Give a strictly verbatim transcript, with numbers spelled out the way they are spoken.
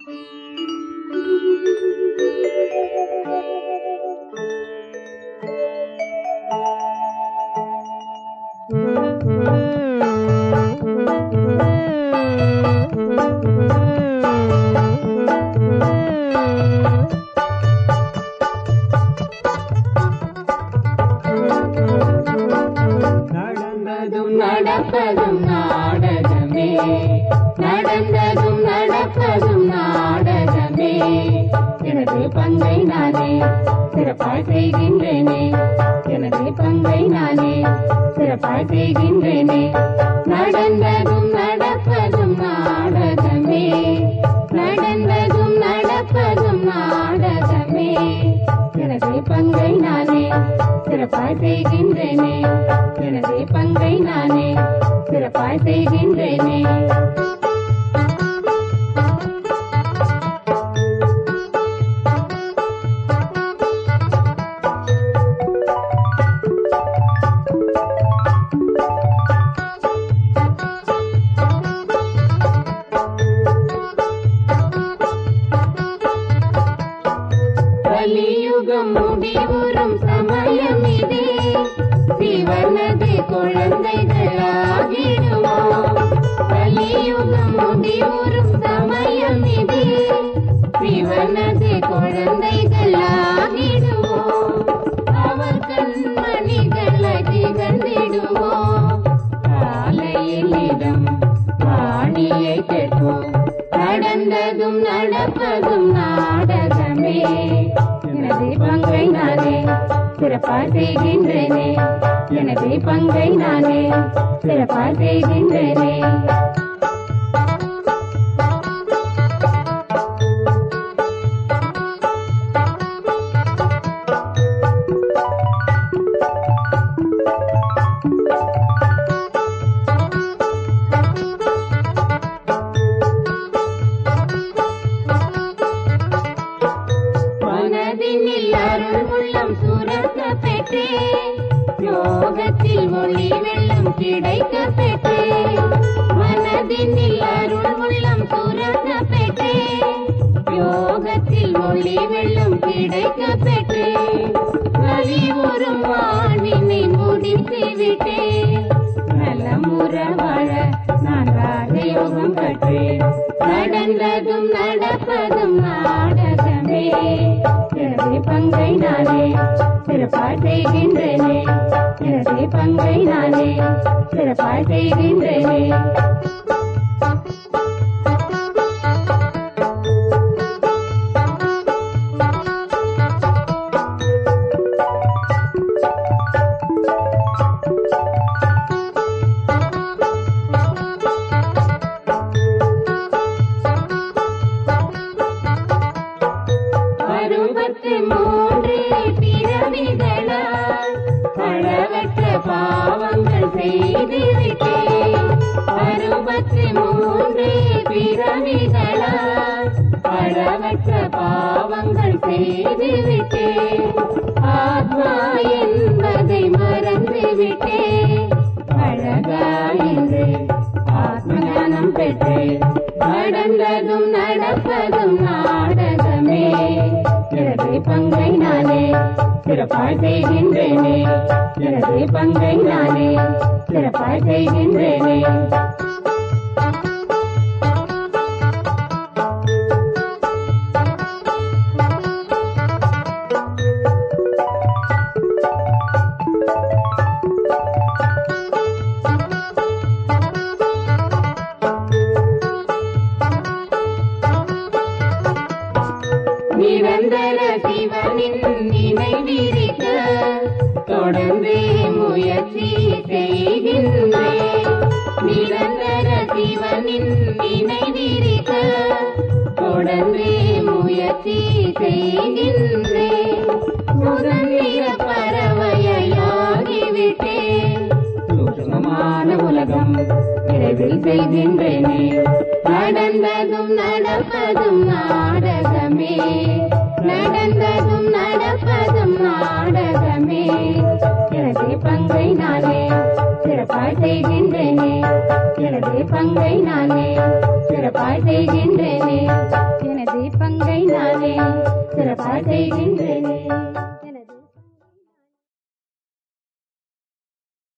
நடப்பதும் நாடகமே, நடந்ததும் நடப்பதும் நாடகமே. எனது பங்கை நானே சிறப்பாய் செய்கின்றேனே, எனது பங்கை நானே சிறப்பாய் செய்கின்றேனே. நடந்ததும் நடப்பதும் நாடகமே, நடந்ததும் நடப்பதும் நாடகமே. எனது பங்கை நானே சிறப்பாய் செய்கின்றேனே, எனது பங்கை நானே சிறப்பாய் செய்கின்றேனே. கலியுகம் முடிவுறும் சமயம் இதே, சிவனது குழந்தைகளாகிடுவோம். கலியுகம் முடிவுறும் சமயம் இதே, சிவனது குழந்தைகளாகிடுவோம். அவர் கண்மணிகளை திகழ்ந்திடுவோம். காலையில் இடம் வாணியை கேட்போம். நடந்ததும் நடப்பதும் நாடகமே, எனது பங்கை நானே சிறப்பாய் செய்கின்றேனே, எனது பங்கை நானே சிறப்பாய் செய்கின்றேனே. மனதினில் அருள் உள்ளம் சுரக்க பெற்றே, யோகத்தில் ஒளி வெள்ளம் கிடைக்க பெற்றே. மனதினில் அருள் உள்ளம் சுரக்க பெற்றே, யோகத்தில் ஒளி வெள்ளம் கிடைக்க பெற்றே. வலிவுறும் வாழ்வினை முடித்து விட்டே, நலமுற வாழ நான் ராஜயோகம் கற்றேன். நடந்ததும் நடப்பதும் நாடகமே, எனது பங்கை நானே சிறப்பாய் செய்கின்றேனே, எனது பங்கை நானே சிறப்பாய் செய்கின்றேனே. அறுபத்து மூன்று பிறவிகளால் அளவற்ற பாவங்கள் செய்துவிட்டேன். அறுபத்து மூன்று பிறவிகளால் அளவற்ற பாவங்கள் செய்துவிட்டேன். ஆத்மா என்பதை மறந்துவிட்டேன். அழகாயின்று ஆத்மஞானம் பெற்றேன். நடந்ததும் நடப்பதும் நாடகமே, எனது பங்கை நானே சிறப்பாய் செய்கின்றேனே, எனது பங்கை நானே சிறப்பாய் செய்கின்றேனே. நிரந்தர சிவனின் நினைவிருக்க தொடர்ந்து முயற்சி செய்கின்றேன். நிரந்தர சிவனின் நினைவிருக்க தொடர்ந்து முயற்சி செய்கின்றேன். சுதந்திர பறவையாகிவிட்டேன். சூட்சுமமான உலகம் விரைவில் செய்கின்றேனே. நடந்ததும் நடப்பதும் நாடகமே, நடந்ததும் நடப்பதும் நாடகமே. எனது பங்கை நானே சிறப்பாய் செய்கின்றேனே, எனது பங்கை நானே சிறப்பாய் செய்கின்றேனே. சிறப்பாய் செய்கின்றேனே.